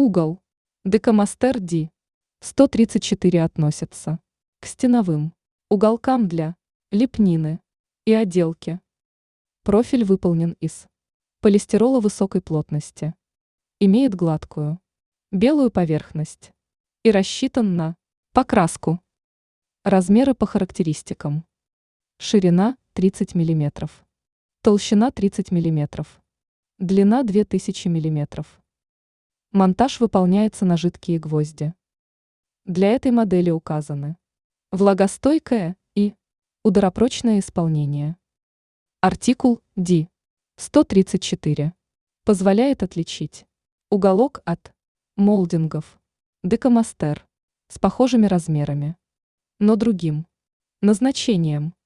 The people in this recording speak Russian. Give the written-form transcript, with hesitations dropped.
Угол. Декамастер Ди. 134 относится к стеновым уголкам для лепнины и отделки. Профиль выполнен из полистирола высокой плотности. Имеет гладкую белую поверхность и рассчитан на покраску. Размеры по характеристикам. Ширина 30 мм. Толщина 30 мм. Длина 2000 мм. Монтаж выполняется на жидкие гвозди. Для этой модели указаны влагостойкое и ударопрочное исполнение. Артикул D 134 позволяет отличить уголок от молдингов Декамастер с похожими размерами, но другим назначением.